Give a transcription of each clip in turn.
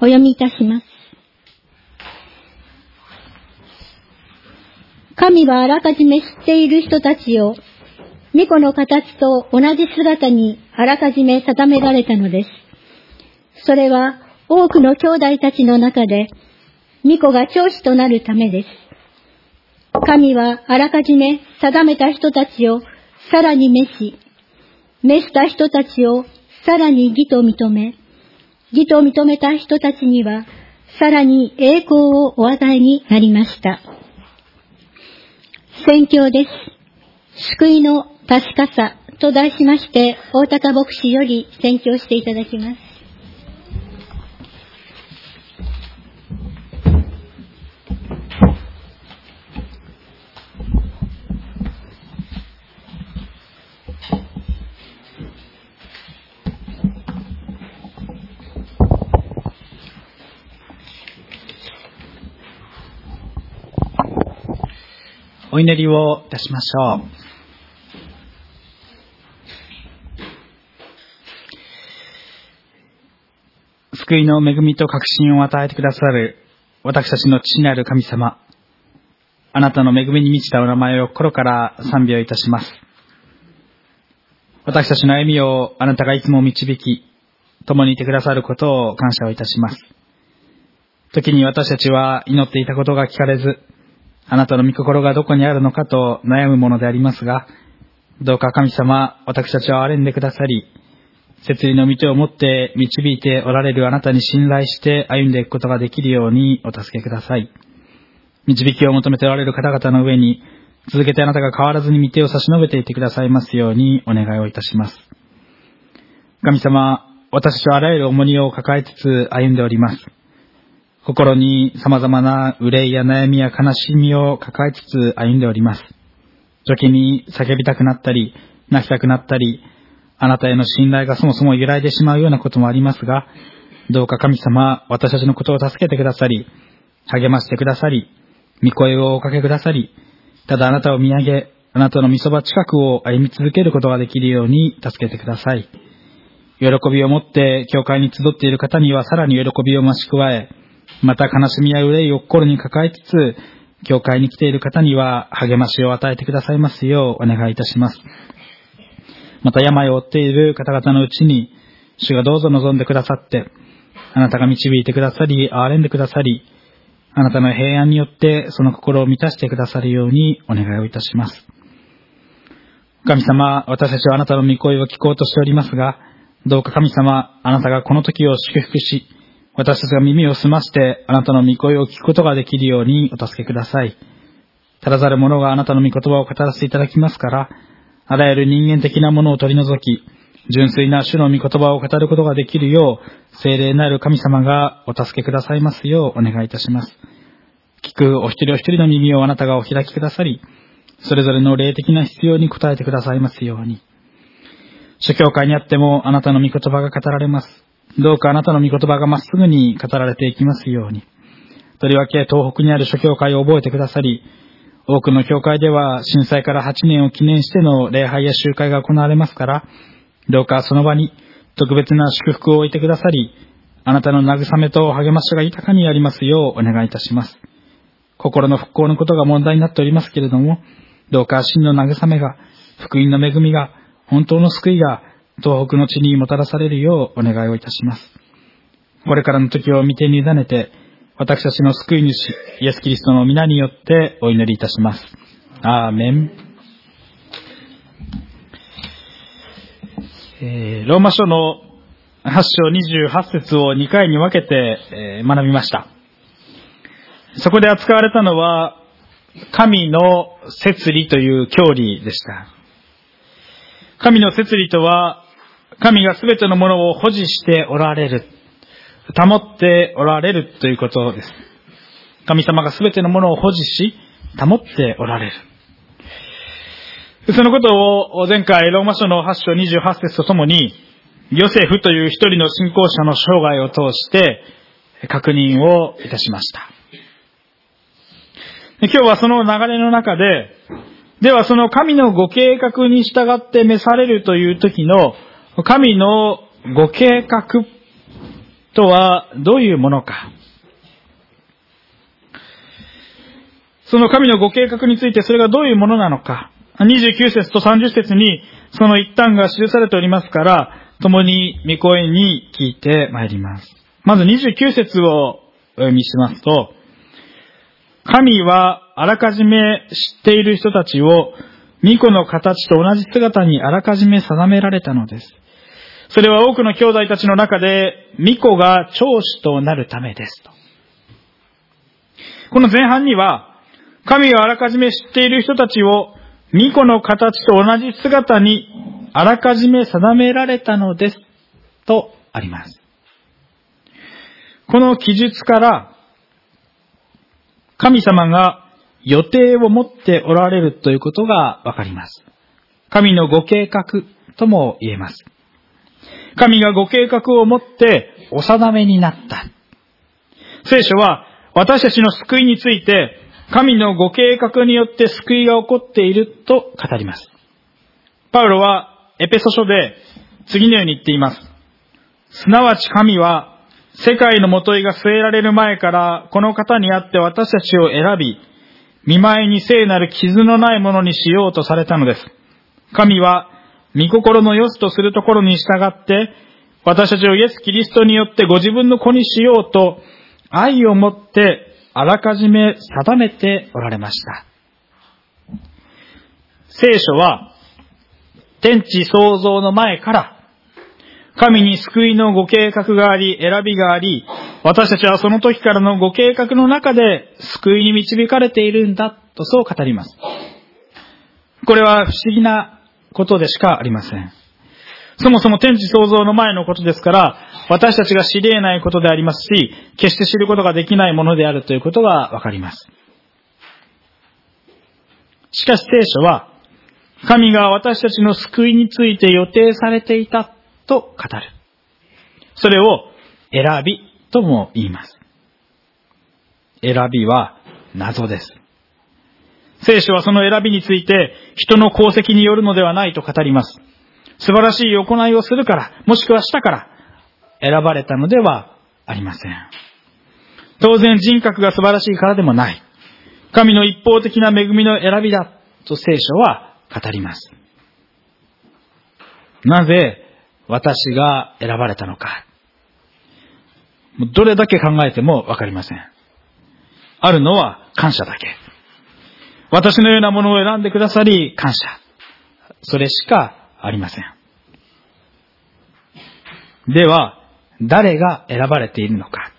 お読みいたします。神はあらかじめ知っている人たちを、御子の形と同じ姿にあらかじめ定められたのです。それは多くの兄弟たちの中で、御子が長子となるためです。神はあらかじめ定めた人たちをさらに召した人たちをさらに義と認め、義と認めた人たちにはさらに栄光をお与えになりました。宣教です。救いの確かさと題しまして、大高牧師より宣教していただきます。 お祈りをいたしましょう。救いの恵みと確信を与えてくださる私たちの父なる神様、あなたの恵みに満ちたお名前を心から賛美をいたします。私たちの歩みをあなたがいつも導き、共にいてくださることを感謝をいたします。時に私たちは祈っていたことが聞かれず、あなたの御心がどこにあるのかと悩むものでありますが、どうか神様、私たちを憐れんでくださり、摂理の御手を持って導いておられるあなたに信頼して歩んでいくことができるようにお助けください。導きを求めておられる方々の上に、続けてあなたが変わらずに御手を差し伸べていてくださいますようにお願いをいたします。神様、私たちはあらゆる重荷を抱えつつ歩んでおります。心に様々な憂いや悩みや悲しみを抱えつつ歩んでおります。時に叫びたくなったり、泣きたくなったり、あなたへの信頼がそもそも揺らいでしまうようなこともありますが、どうか神様、私たちのことを助けてくださり、励ましてくださり、御声をおかけくださり、ただあなたを見上げ、あなたの御そば近くを歩み続けることができるように助けてください。喜びを持って教会に集っている方にはさらに喜びを増し加え、また悲しみや憂いを心に抱えつつ、教会に来ている方には励ましを与えてくださいますようお願いいたします。また病を負っている方々のうちに、主がどうぞ望んでくださって、あなたが導いてくださり、憐れんでくださり、あなたの平安によってその心を満たしてくださるようにお願いをいたします。神様、私たちはあなたの御声を聞こうとしておりますが、どうか神様、あなたがこの時を祝福し、私たちが耳を澄ましてあなたの御声を聞くことができるようにお助けください。足らざる者があなたの御言葉を語らせていただきますから、あらゆる人間的なものを取り除き、純粋な主の御言葉を語ることができるよう、聖霊なる神様がお助けくださいますようお願いいたします。聞くお一人お一人の耳をあなたがお開きくださり、それぞれの霊的な必要に応えてくださいますように。諸教会にあってもあなたの御言葉が語られます。どうかあなたの御言葉がまっすぐに語られていきますように。とりわけ東北にある諸教会を覚えてくださり、多くの教会では震災から8年を記念しての礼拝や集会が行われますから、どうかその場に特別な祝福を置いてくださり、あなたの慰めと励ましが豊かにありますようお願いいたします。心の復興のことが問題になっておりますけれども、どうか真の慰めが、福音の恵みが、本当の救いが東北の地にもたらされるようお願いをいたします。これからの時を御手に委ねて、私たちの救い主イエス・キリストの皆によってお祈りいたします。アーメン。ローマ書の8章28節を2回に分けて学びました。そこで扱われたのは神の摂理という教理でした。神の摂理とは、神がすべてのものを保持しておられる、保っておられるということです。神様がすべてのものを保持し、保っておられる。そのことを前回ローマ書の8章28節とともに、ヨセフという一人の信仰者の生涯を通して確認をいたしました。今日はその流れの中ではその神のご計画に従って召されるという時の神のご計画とはどういうものか。その神のご計画についてそれがどういうものなのか。29節と30節にその一端が記されておりますから、共に御声に聞いてまいります。まず29節をお読みしますと、神はあらかじめ知っている人たちを御子の形と同じ姿にあらかじめ定められたのです。それは多くの兄弟たちの中で御子が長子となるためですと。この前半には、神があらかじめ知っている人たちを御子の形と同じ姿にあらかじめ定められたのですとあります。この記述から神様が予定を持っておられるということがわかります。神のご計画とも言えます。神がご計画を持ってお定めになった。聖書は私たちの救いについて神のご計画によって救いが起こっていると語ります。パウロはエペソ書で次のように言っています。すなわち神は世界の元いが据えられる前からこの方にあって私たちを選び、見舞いに聖なる傷のないものにしようとされたのです。神は御心の良しとするところに従って私たちをイエス・キリストによってご自分の子にしようと愛を持ってあらかじめ定めておられました。聖書は天地創造の前から神に救いのご計画があり、選びがあり、私たちはその時からのご計画の中で救いに導かれているんだとそう語ります。これは不思議なことでしかありません。そもそも天地創造の前のことですから、私たちが知り得ないことでありますし、決して知ることができないものであるということがわかります。しかし聖書は、神が私たちの救いについて予定されていたと語る。それを選びとも言います。選びは謎です。聖書はその選びについて人の功績によるのではないと語ります。素晴らしい行いをするから、もしくはしたから選ばれたのではありません。当然人格が素晴らしいからでもない。神の一方的な恵みの選びだと聖書は語ります。なぜ私が選ばれたのか。どれだけ考えてもわかりません。あるのは感謝だけ。私のようなものを選んでくださり感謝。それしかありません。では、誰が選ばれているのか。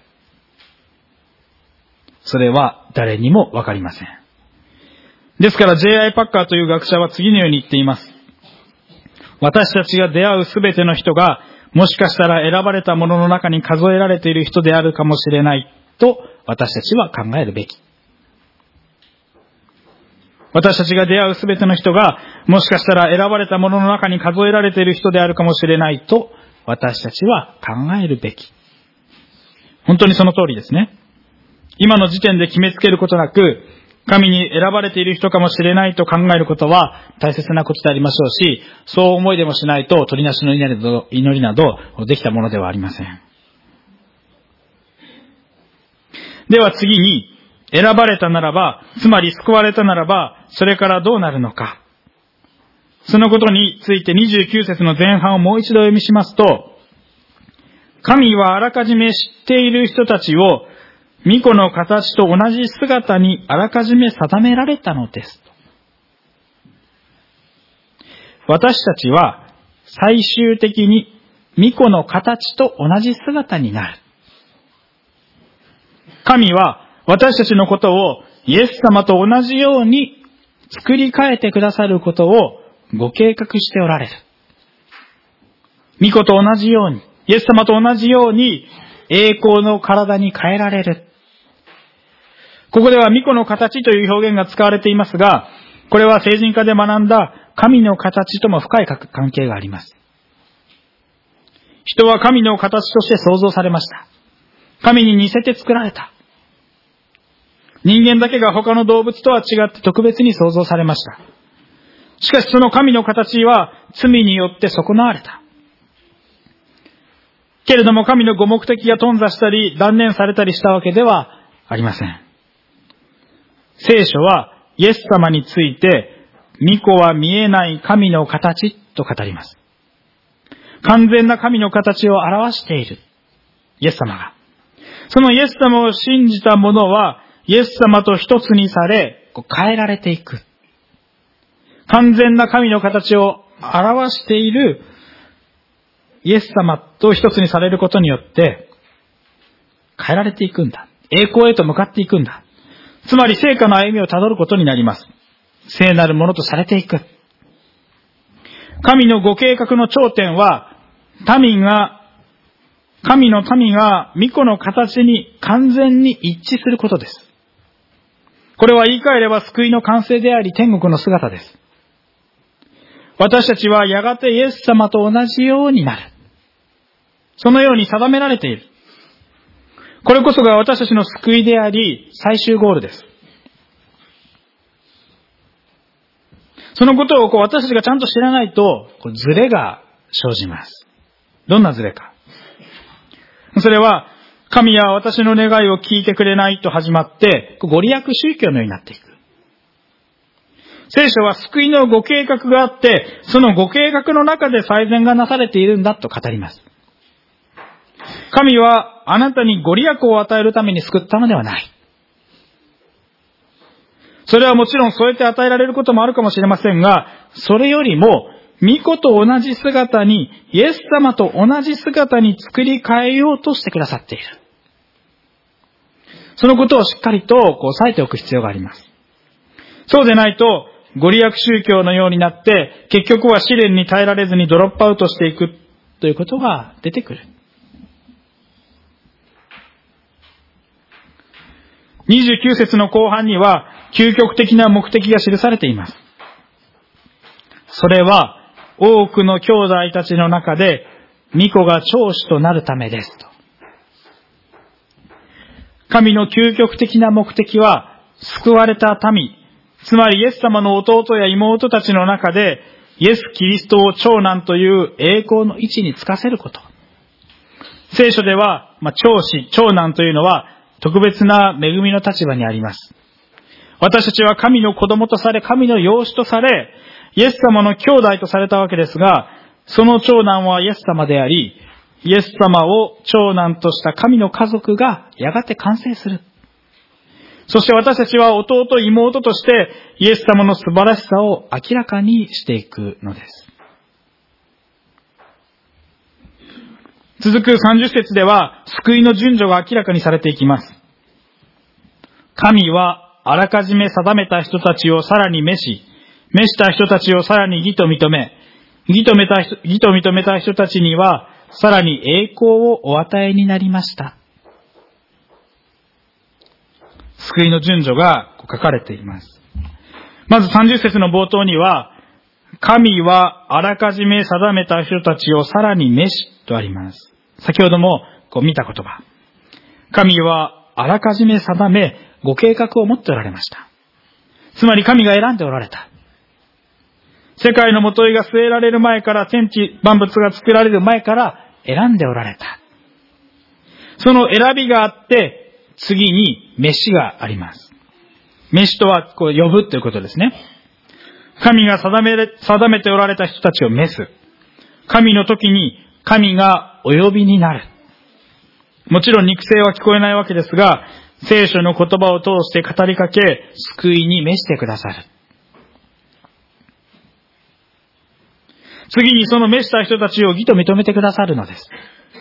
それは誰にもわかりません。ですから J.I. パッカーという学者は次のように言っています。私たちが出会うすべての人が、もしかしたら選ばれたものの中に数えられている人であるかもしれないと私たちは考えるべき。私たちが出会うすべての人が、もしかしたら選ばれたものの中に数えられている人であるかもしれないと、私たちは考えるべき。本当にその通りですね。今の時点で決めつけることなく、神に選ばれている人かもしれないと考えることは大切なことでありましょうし、そう思いでもしないと、取りなしの祈りなどできたものではありません。では次に、選ばれたならば、つまり救われたならば、それからどうなるのか。そのことについて29節の前半をもう一度読みしますと、神はあらかじめ知っている人たちを、御子の形と同じ姿にあらかじめ定められたのです。私たちは最終的に御子の形と同じ姿になる。神は私たちのことをイエス様と同じように作り変えてくださることをご計画しておられる。御子と同じように、イエス様と同じように栄光の体に変えられる。ここでは御子の形という表現が使われていますが、これは聖人科で学んだ神の形とも深い関係があります。人は神の形として創造されました。神に似せて作られた。人間だけが他の動物とは違って特別に創造されました。しかしその神の形は罪によって損なわれた。 けれども神のご目的が頓挫したり断念されたりしたわけではありません。聖書はイエス様について、御子は見えない神の形と語ります。完全な神の形を表しているイエス様が。そのイエス様を信じた者は、イエス様と一つにされ、変えられていく。完全な神の形を表しているイエス様と一つにされることによって、変えられていくんだ。栄光へと向かっていくんだ。つまり聖化の歩みをたどることになります。聖なるものとされていく。神のご計画の頂点は、神の民が御子の形に完全に一致することです。これは言い換えれば救いの完成であり天国の姿です。私たちはやがてイエス様と同じようになる。そのように定められている。これこそが私たちの救いであり最終ゴールです。そのことを私たちがちゃんと知らないとズレが生じます。どんなズレか。それは神は私の願いを聞いてくれないと始まってご利益宗教のようになっていく。聖書は救いのご計画があって、そのご計画の中で最善がなされているんだと語ります。神はあなたにご利益を与えるために救ったのではない。それはもちろんそうやって与えられることもあるかもしれませんが、それよりも御子と同じ姿に、イエス様と同じ姿に作り変えようとしてくださっている。そのことをしっかりと押さえておく必要があります。そうでないと、ご利益宗教のようになって、結局は試練に耐えられずにドロップアウトしていくということが出てくる。29節の後半には、究極的な目的が記されています。それは、多くの兄弟たちの中で、御子が長子となるためですと。神の究極的な目的は、救われた民、つまりイエス様の弟や妹たちの中で、イエス・キリストを長男という栄光の位置につかせること。聖書では、長子、長男というのは、特別な恵みの立場にあります。私たちは神の子供とされ、神の養子とされ、イエス様の兄弟とされたわけですが、その長男はイエス様であり、イエス様を長男とした神の家族がやがて完成する。そして私たちは弟、妹としてイエス様の素晴らしさを明らかにしていくのです。続く30節では救いの順序が明らかにされていきます。神はあらかじめ定めた人たちをさらに召した人たちをさらに義と認めた人たちにはさらに栄光をお与えになりました。救いの順序が書かれています。まず30節の冒頭には、神はあらかじめ定めた人たちをさらに召しとあります。先ほども見た言葉。神はあらかじめ定め、ご計画を持っておられました。つまり神が選んでおられた。世界のもといが据えられる前から、天地万物が作られる前から選んでおられた。その選びがあって、次に召しがあります。召しとは呼ぶということですね。神が定めておられた人たちを召す。神の時に神がお呼びになる。もちろん肉声は聞こえないわけですが、聖書の言葉を通して語りかけ、救いに召してくださる。次にその召した人たちを義と認めてくださるのです。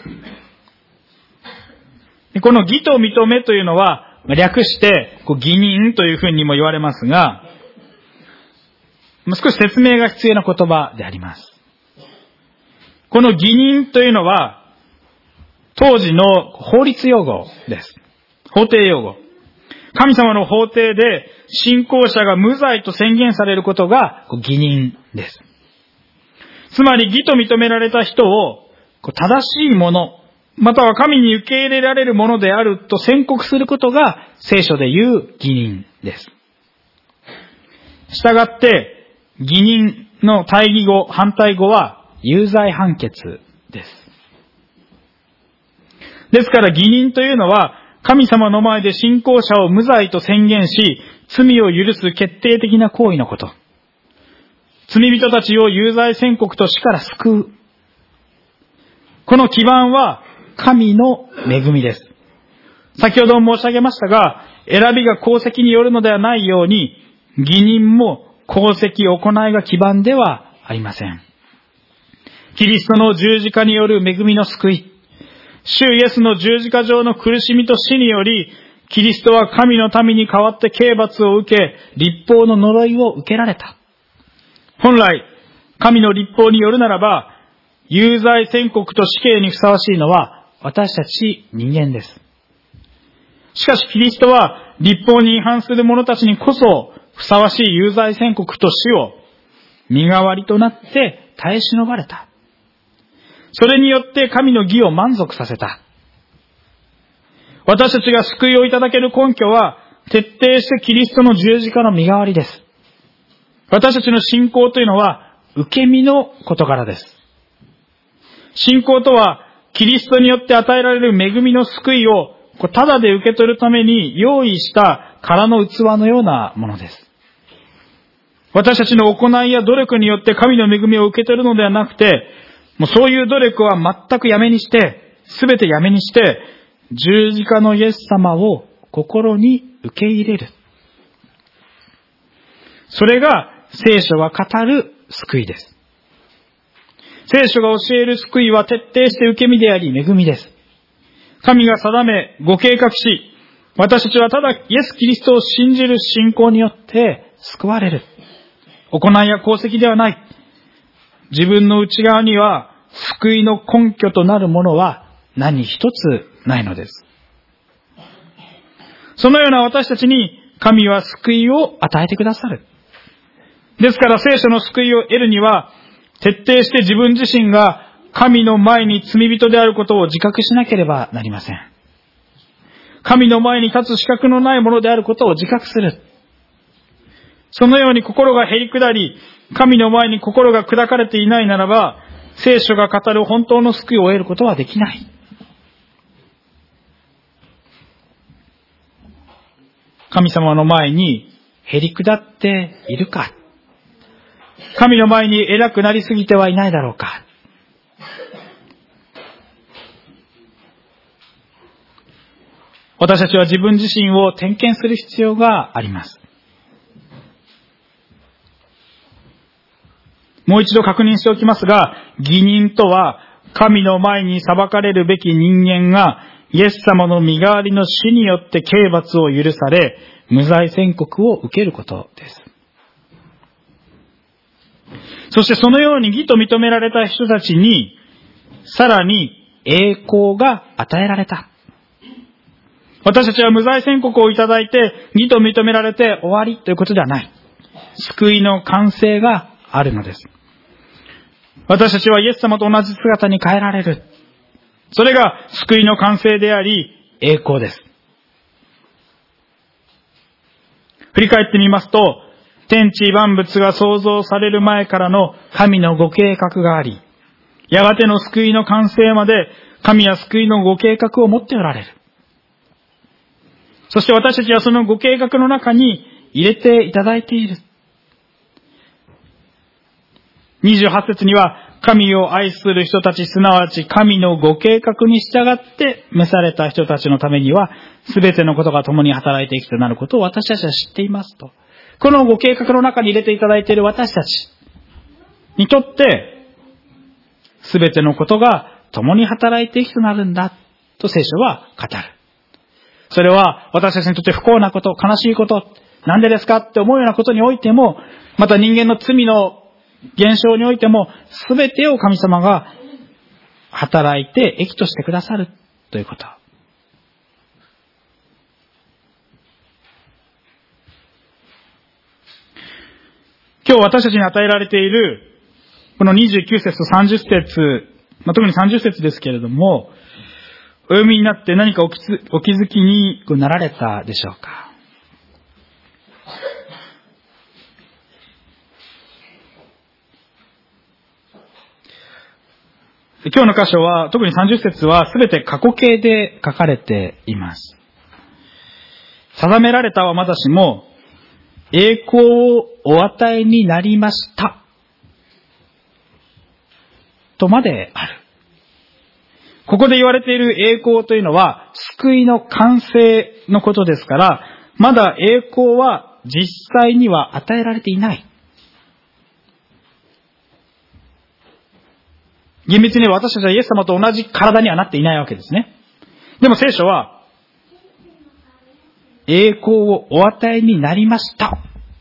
この義と認めというのは、略して義人というふうにも言われますが、少し説明が必要な言葉であります。この義人というのは、当時の法律用語です。法廷用語。神様の法廷で信仰者が無罪と宣言されることが義人です。つまり義と認められた人を正しいもの、または神に受け入れられるものであると宣告することが聖書で言う義人です。したがって義人の対義語、反対語は有罪判決です。 ですから義人というのは、神様の前で信仰者を無罪と宣言し、罪を許す決定的な行為のこと。罪人たちを有罪宣告と死から救う。この基盤は神の恵みです。先ほども申し上げましたが、選びが功績によるのではないように、義人も功績、行いが基盤ではありません。キリストの十字架による恵みの救い、主イエスの十字架上の苦しみと死により、キリストは神の民に代わって刑罰を受け、律法の呪いを受けられた。本来、神の律法によるならば、有罪宣告と死刑にふさわしいのは私たち人間です。しかしキリストは律法に違反する者たちにこそふさわしい有罪宣告と死を身代わりとなって耐え忍ばれた。それによって神の義を満足させた。私たちが救いをいただける根拠は徹底してキリストの十字架の身代わりです。私たちの信仰というのは受け身の事柄です。信仰とはキリストによって与えられる恵みの救いをただで受け取るために用意した空の器のようなものです。私たちの行いや努力によって神の恵みを受け取るのではなくて、もうそういう努力は全くやめにして、すべてやめにして、十字架のイエス様を心に受け入れる。それが聖書が語る救いです。聖書が教える救いは徹底して受け身であり恵みです。神が定め、ご計画し、私たちはただイエス・キリストを信じる信仰によって救われる。行いや功績ではない。自分の内側には救いの根拠となるものは何一つないのです。そのような私たちに神は救いを与えてくださる。ですから聖書の救いを得るには、徹底して自分自身が神の前に罪人であることを自覚しなければなりません。神の前に立つ資格のないものであることを自覚する。そのように心がへり下り、神の前に心が砕かれていないならば、聖書が語る本当の救いを得ることはできない。神様の前にへり下っているか。神の前に偉くなりすぎてはいないだろうか。私たちは自分自身を点検する必要があります。もう一度確認しておきますが、義人とは神の前に裁かれるべき人間がイエス様の身代わりの死によって刑罰を許され、無罪宣告を受けることです。そしてそのように義と認められた人たちに、さらに栄光が与えられた。私たちは無罪宣告をいただいて、義と認められて終わりということではない。救いの完成があるのです。私たちはイエス様と同じ姿に変えられる。それが救いの完成であり、栄光です。振り返ってみますと、天地万物が創造される前からの神のご計画があり、やがての救いの完成まで神は救いのご計画を持っておられる。そして私たちはそのご計画の中に入れていただいている。28節には、神を愛する人たち、すなわち神のご計画に従って召された人たちのためには、すべてのことが共に働いていくとなることを私たちは知っていますと。このご計画の中に入れていただいている私たちにとって、すべてのことが共に働いていくとなるんだと聖書は語る。それは私たちにとって不幸なこと、悲しいこと、なんでですかって思うようなことにおいても、また人間の罪の現象においても、すべてを神様が働いて益としてくださるということ。今日私たちに与えられている、この29節と30節、特に30節ですけれども、お読みになって何かお気づきになられたでしょうか。 今日の箇所は、特に30節はすべて過去形で書かれています。定められたはまだしも、栄光をお与えになりました。とまである。ここで言われている栄光というのは、救いの完成のことですから、まだ栄光は実際には与えられていない。厳密に私たちはイエス様と同じ体にはなっていないわけですね。でも聖書は、栄光をお与えになりました。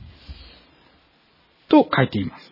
と書いています。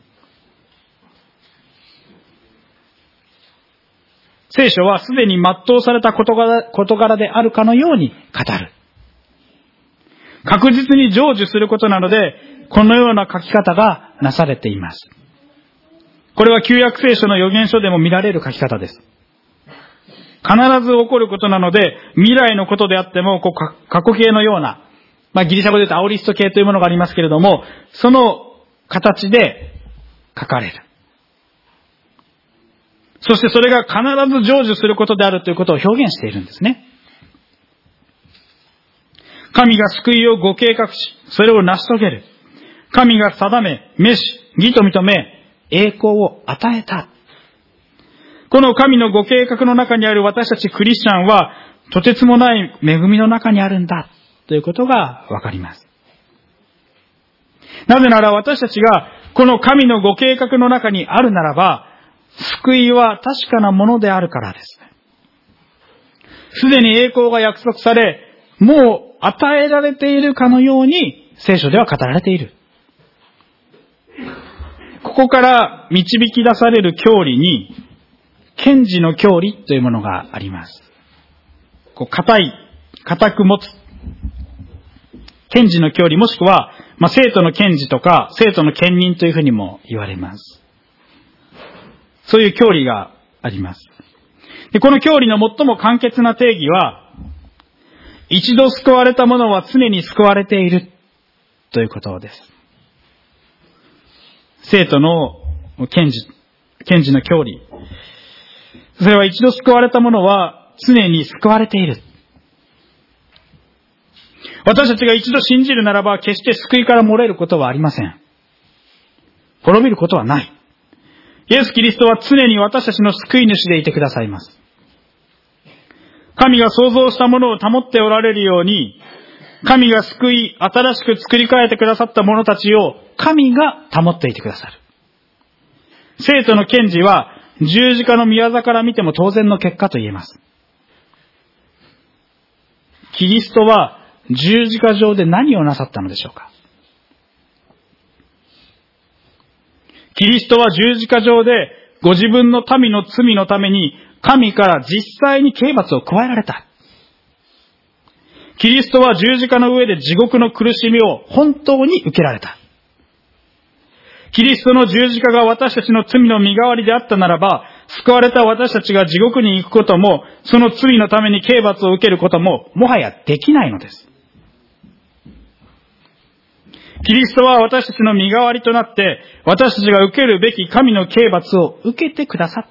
聖書はすでに全うされた事柄であるかのように語る。確実に成就することなので、このような書き方がなされています。これは旧約聖書の預言書でも見られる書き方です。必ず起こることなので、未来のことであっても、過去形のような、ギリシャ語で言うとアオリスト形というものがありますけれども、その形で書かれる。そしてそれが必ず成就することであるということを表現しているんですね。神が救いをご計画し、それを成し遂げる。神が定め、召し、義と認め、栄光を与えた。この神のご計画の中にある私たちクリスチャンは、とてつもない恵みの中にあるんだ、ということがわかります。なぜなら私たちが、この神のご計画の中にあるならば、救いは確かなものであるからです。すでに栄光が約束され、もう与えられているかのように聖書では語られている。ここから導き出される教理に、堅持の教理というものがあります。固く持つ。堅持の教理もしくは、生徒の堅持とか、生徒の兼任というふうにも言われます。そういう教理があります。で、この教理の最も簡潔な定義は、一度救われた者は常に救われているということです。生徒の堅持の教理。それは一度救われた者は常に救われている。私たちが一度信じるならば決して救いから漏れることはありません。滅びることはない。イエス・キリストは常に私たちの救い主でいてくださいます。神が創造したものを保っておられるように、神が救い、新しく作り変えてくださった者たちを神が保っていてくださる。生徒の堅持は十字架の御業から見ても当然の結果と言えます。キリストは十字架上で何をなさったのでしょうか。キリストは十字架上でご自分の民の罪のために神から実際に刑罰を加えられた。キリストは十字架の上で地獄の苦しみを本当に受けられた。キリストの十字架が私たちの罪の身代わりであったならば、救われた私たちが地獄に行くことも、その罪のために刑罰を受けることも、もはやできないのです。キリストは私たちの身代わりとなって、私たちが受けるべき神の刑罰を受けてくださった。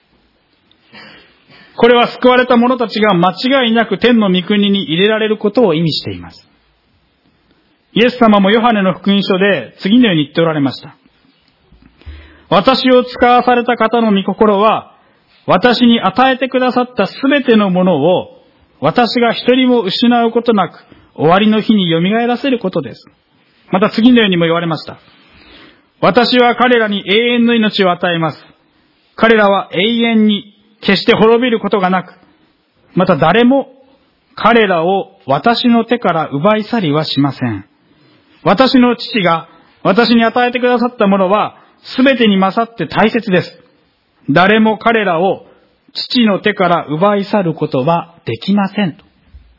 これは救われた者たちが間違いなく天の御国に入れられることを意味しています。イエス様もヨハネの福音書で次のように言っておられました。私を使わされた方の御心は、私に与えてくださったすべてのものを、私が一人も失うことなく、終わりの日に蘇らせることです。また次のようにも言われました。私は彼らに永遠の命を与えます。彼らは永遠に決して滅びることがなく、また誰も彼らを私の手から奪い去りはしません。私の父が私に与えてくださったものはすべてに勝って大切です。誰も彼らを父の手から奪い去ることはできませんと。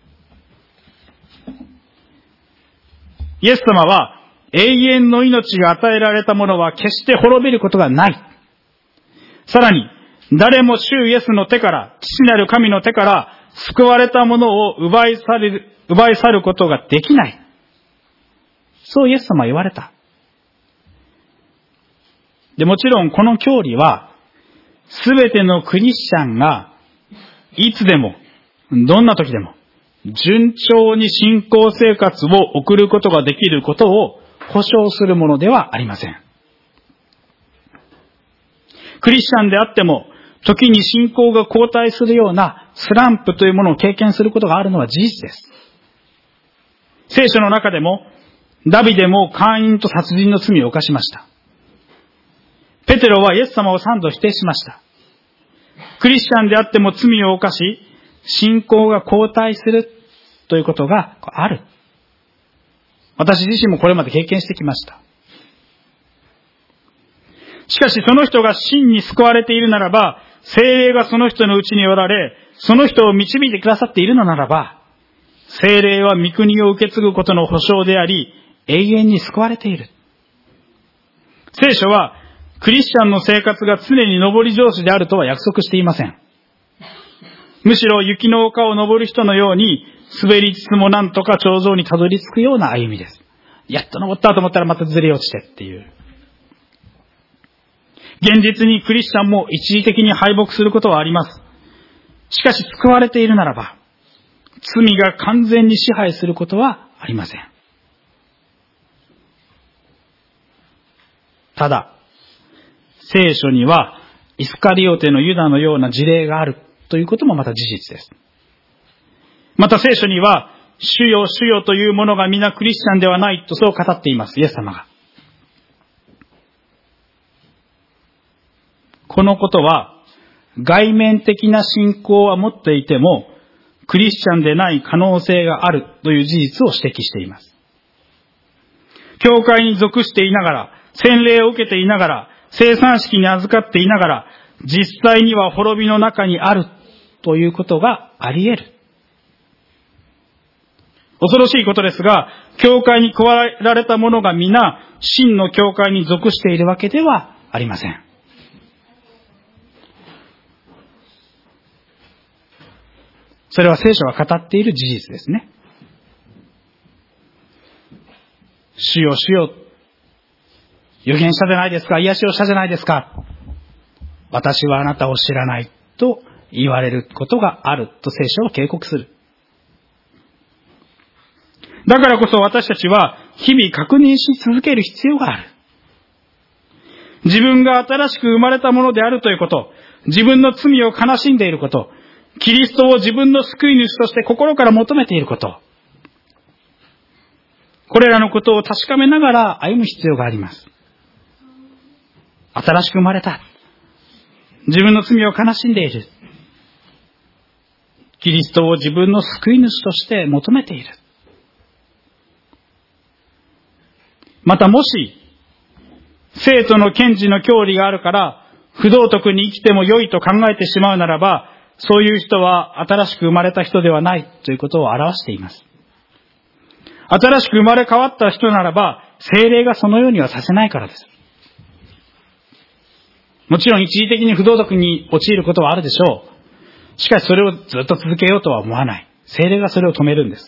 イエス様は永遠の命が与えられたものは決して滅びることがない。さらに誰も主イエスの手から、父なる神の手から救われたものを奪い去ることができない。そうイエス様は言われた。で、もちろんこの教理は、 すべてのクリスチャンがいつでも、どんな時でも、順調に信仰生活を送ることができることを保証するものではありません。クリスチャンであっても、時に信仰が後退するようなスランプというものを経験することがあるのは事実です。聖書の中でも、ダビデも姦淫と殺人の罪を犯しました。ペテロはイエス様を3度否定しました。クリスチャンであっても罪を犯し、信仰が後退するということがある。私自身もこれまで経験してきました。しかしその人が真に救われているならば、聖霊がその人のうちにおられ、その人を導いてくださっているのならば、聖霊は御国を受け継ぐことの保証であり、永遠に救われている。聖書は、クリスチャンの生活が常に上り調子であるとは約束していません。むしろ雪の丘を登る人のように、滑りつつもなんとか頂上にたどり着くような歩みです。やっと登ったと思ったらまたずれ落ちてっていう。現実にクリスチャンも一時的に敗北することはあります。しかし救われているならば、罪が完全に支配することはありません。ただ、聖書にはイスカリオテのユダのような事例があるということもまた事実です。また聖書には、主よ主よという者が皆クリスチャンではないとそう語っています、イエス様が。このことは、外面的な信仰は持っていても、クリスチャンでない可能性があるという事実を指摘しています。教会に属していながら、洗礼を受けていながら、聖餐式に預かっていながら、実際には滅びの中にあるということがあり得る。恐ろしいことですが、教会に加えられた者が皆、真の教会に属しているわけではありません。それは聖書が語っている事実ですね。主よ主よ、預言したじゃないですか、癒しをしたじゃないですか。私はあなたを知らないと言われることがあると聖書は警告する。だからこそ私たちは日々確認し続ける必要がある。自分が新しく生まれたものであるということ、自分の罪を悲しんでいること、キリストを自分の救い主として心から求めていること、これらのことを確かめながら歩む必要があります。新しく生まれた。自分の罪を悲しんでいる。キリストを自分の救い主として求めている。またもし、生徒の賢治の教理があるから、不道徳に生きても良いと考えてしまうならば、そういう人は新しく生まれた人ではないということを表しています。新しく生まれ変わった人ならば、聖霊がそのようにはさせないからです。もちろん一時的に不道徳に陥ることはあるでしょう。しかしそれをずっと続けようとは思わない。聖霊がそれを止めるんです。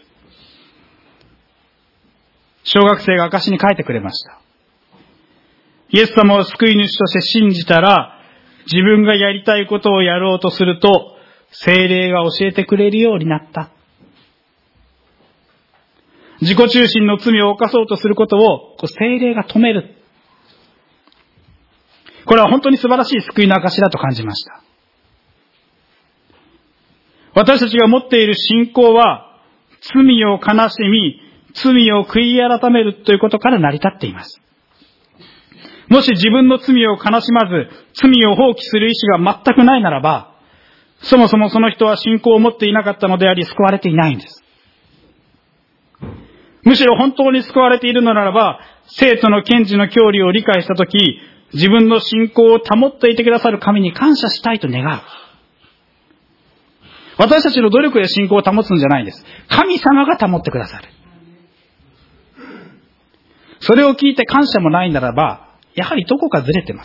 小学生が証に書いてくれました。イエス様を救い主として信じたら、自分がやりたいことをやろうとすると、聖霊が教えてくれるようになった。自己中心の罪を犯そうとすることを聖霊が止める。これは本当に素晴らしい救いの証だと感じました。私たちが持っている信仰は、罪を悲しみ、罪を悔い改めるということから成り立っています。もし自分の罪を悲しまず、罪を放棄する意思が全くないならば、そもそもその人は信仰を持っていなかったのであり、救われていないんです。むしろ本当に救われているのならば、生徒の賢治の教理を理解したとき、自分の信仰を保っていてくださる神に感謝したいと願う。私たちの努力で信仰を保つんじゃないんです。神様が保ってくださる。それを聞いて感謝もないならば、やはりどこかずれてます。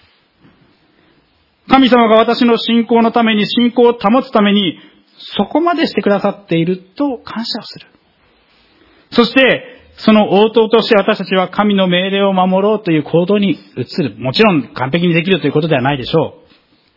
神様が私の信仰のために、信仰を保つために、そこまでしてくださっていると感謝をする。そして、その応答として私たちは神の命令を守ろうという行動に移る。もちろん完璧にできるということではないでしょう。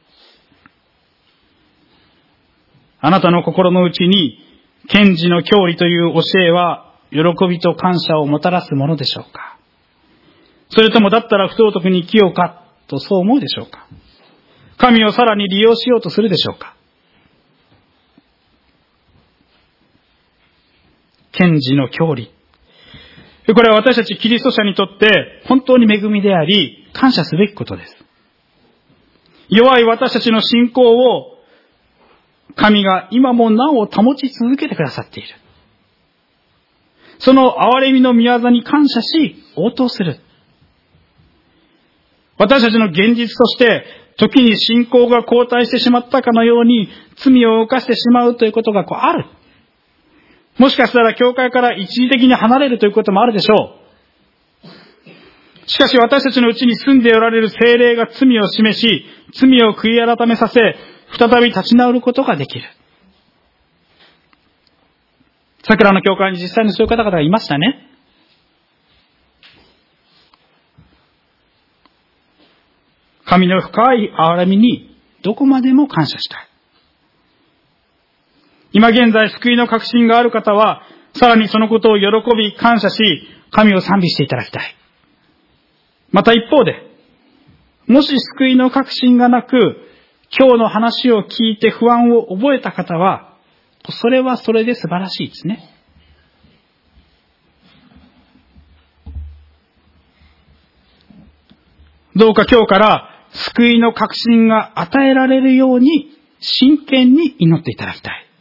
あなたの心の内に、賢治の教理という教えは、喜びと感謝をもたらすものでしょうか？それともだったら不道徳に生きようかとそう思うでしょうか？神をさらに利用しようとするでしょうか？賢治の教理。これは私たちキリスト者にとって本当に恵みであり、感謝すべきことです。弱い私たちの信仰を神が今もなお保ち続けてくださっている。その憐れみの御業に感謝し、応答する。私たちの現実として、時に信仰が後退してしまったかのように、罪を犯してしまうということがある。もしかしたら教会から一時的に離れるということもあるでしょう。しかし私たちのうちに住んでおられる聖霊が罪を示し、罪を悔い改めさせ、再び立ち直ることができる。桜の教会に実際にそういう方々がいましたね。神の深い憐れみにどこまでも感謝したい。今現在救いの確信がある方は、さらにそのことを喜び感謝し、神を賛美していただきたい。また一方で、もし救いの確信がなく、今日の話を聞いて不安を覚えた方は、それはそれで素晴らしいですね。どうか今日から救いの確信が与えられるように真剣に祈っていただきたい。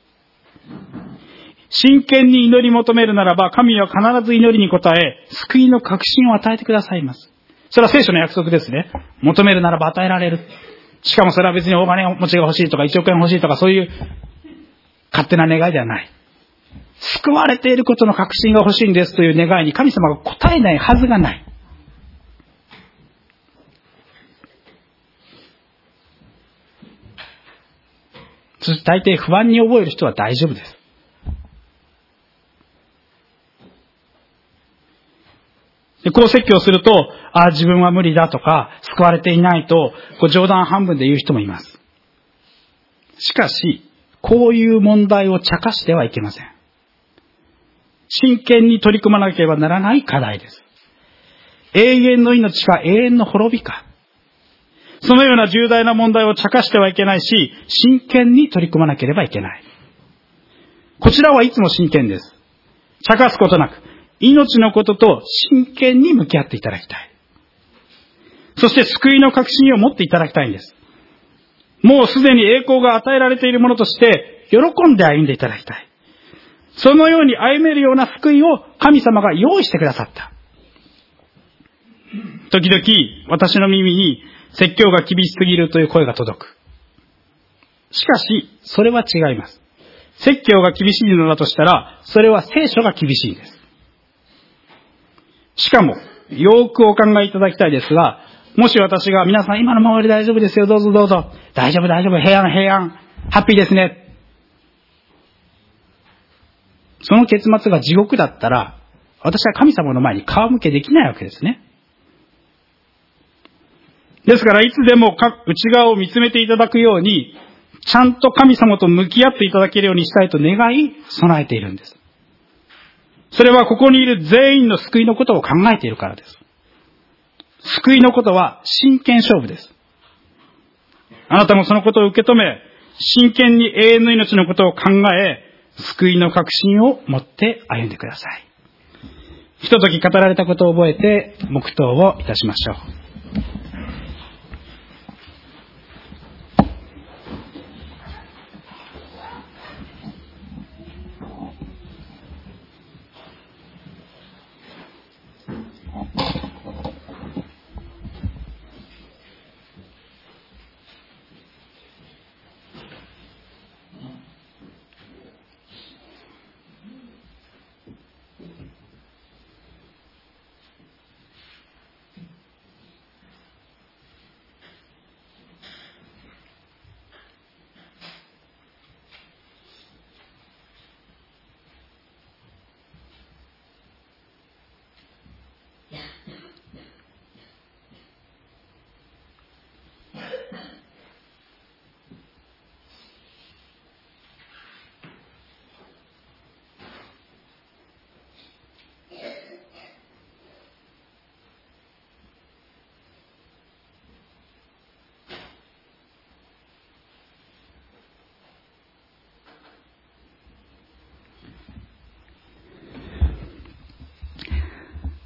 真剣に祈り求めるならば、神は必ず祈りに応え、救いの確信を与えてくださいます。それは聖書の約束ですね。求めるならば与えられる。しかもそれは別に大金持ちが欲しいとか1億円欲しいとかそういう勝手な願いではない。救われていることの確信が欲しいんですという願いに神様が答えないはずがない。そして大抵不安に覚える人は大丈夫です。でこう説教すると、自分は無理だとか、救われていないと、冗談半分で言う人もいます。しかし、こういう問題を茶化してはいけません。真剣に取り組まなければならない課題です。永遠の命か永遠の滅びか。そのような重大な問題を茶化してはいけないし、真剣に取り組まなければいけない。こちらはいつも真剣です。茶化すことなく、命のことと真剣に向き合っていただきたい。そして救いの確信を持っていただきたいんです。もうすでに栄光が与えられているものとして、喜んで歩んでいただきたい。そのように歩めるような救いを神様が用意してくださった。時々私の耳に説教が厳しすぎるという声が届く。しかし、それは違います。説教が厳しいのだとしたら、それは聖書が厳しいです。しかも、よくお考えいただきたいですが、もし私が皆さん今のままで大丈夫ですよ、どうぞどうぞ、大丈夫、平安、ハッピーですね。その結末が地獄だったら、私は神様の前に顔向けできないわけですね。ですからいつでも内側を見つめていただくように、ちゃんと神様と向き合っていただけるようにしたいと願い、備えているんです。それはここにいる全員の救いのことを考えているからです。救いのことは真剣勝負です。あなたもそのことを受け止め、真剣に永遠の命のことを考え、救いの確信を持って歩んでください。ひととき語られたことを覚えて黙祷をいたしましょう。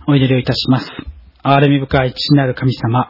お祈りをいたします。憐れみ深い父なる神様、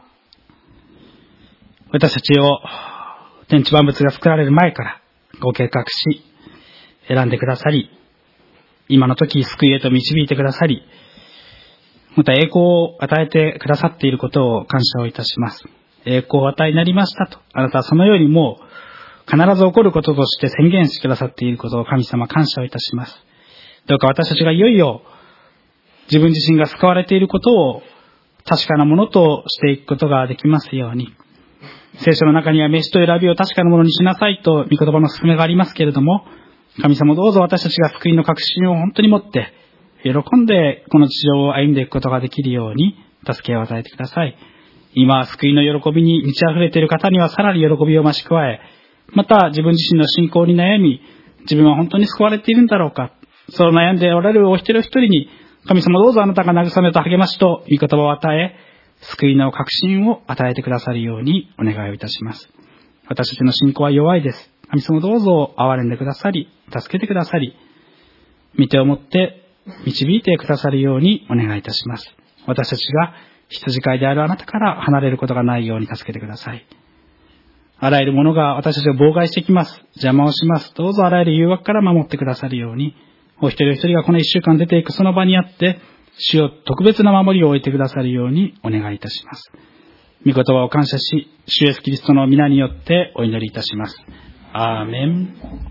私たちを天地万物が作られる前からご計画し、選んでくださり、今の時救いへと導いてくださり、また栄光を与えてくださっていることを感謝をいたします。栄光をお与えになりましたと、あなたはそのようにもう必ず起こることとして宣言してくださっていることを神様感謝をいたします。どうか私たちがいよいよ自分自身が救われていることを確かなものとしていくことができますように。聖書の中には飯と選びを確かなものにしなさいと御言葉の勧めがありますけれども、神様どうぞ私たちが救いの確信を本当に持って喜んでこの地上を歩んでいくことができるように助けを与えてください。今救いの喜びに満ち溢れている方にはさらに喜びを増し加え、また自分自身の信仰に悩み、自分は本当に救われているんだろうか、そう悩んでおられるお一人お一人に神様どうぞあなたが慰めと励ましと御言葉を与え、救いの確信を与えてくださるようにお願いをいたします。私たちの信仰は弱いです。神様どうぞ憐れんでくださり、助けてくださり、御手を持って導いてくださるようにお願いいたします。私たちが羊飼いであるあなたから離れることがないように助けてください。あらゆるものが私たちを妨害してきます。邪魔をします。どうぞあらゆる誘惑から守ってくださるように、お一人お一人がこの一週間出ていくその場にあって、主よ特別な守りを置いてくださるようにお願いいたします。御言葉を感謝し、主イエスキリストの皆によってお祈りいたします。アーメン。